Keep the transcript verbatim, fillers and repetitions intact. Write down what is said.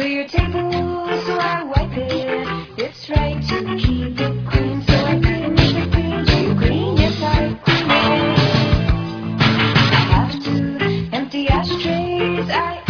your table, so I wipe it. It's right to keep it clean, so I clean it clean. Do you clean? Yes, I clean it. I have to empty ashtrays. I